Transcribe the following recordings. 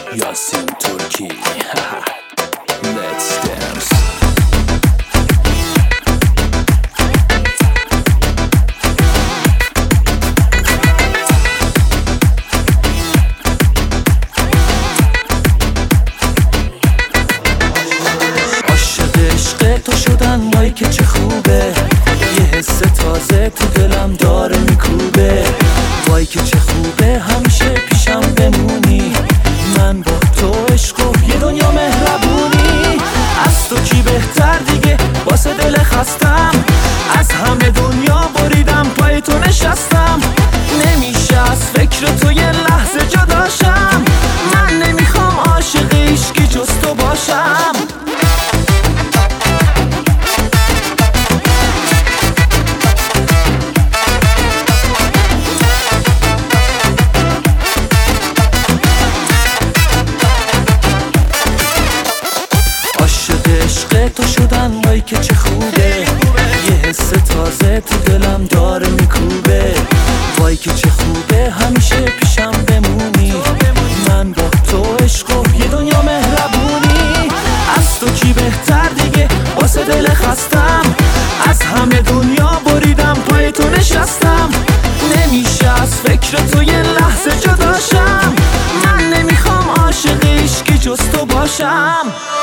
یاسین ترکی Let's dance. عاشق عشق تو شدن وای که چه خوبه، یه حس تازه تو دلم داره میکوبه. وای که چه خوبه همیشه پیشم بمونی، من با تو عشق و یه دنیا مهربونی. از تو کی بهتر دیگه واسه دل خستم، از همه دنیا بریدم پای تو نشستم. نمیشه از فکر تو یه لحظه جداشم، من نمیخوام عاشق عشقی جز تو باشم. عشق تو شدن وای که چه خوبه، یه حس تازه تو دلم داره میکوبه. وای که چه خوبه همیشه پیشم بمونی، من با تو عشق و یه دنیا مهربونی. از تو کی بهتر دیگه واسه دل خستم، از همه دنیا بریدم پای تو نشستم. نمیشه از فکر تو یه لحظه جداشم، من نمیخوام عاشق عشقی جز تو باشم.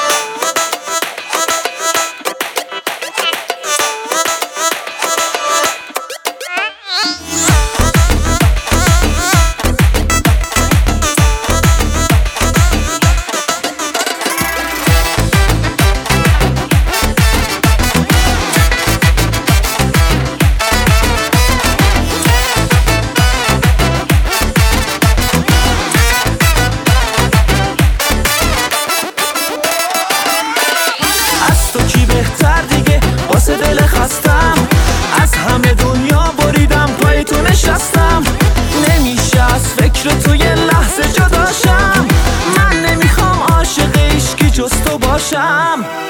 بهتر دیگه واسه دل خستم، از همه دنیا بریدم پای تو نشستم. نمیشه از فکر تو یه لحظه جداشم، من نمیخوام عاشق عشقی جز تو باشم.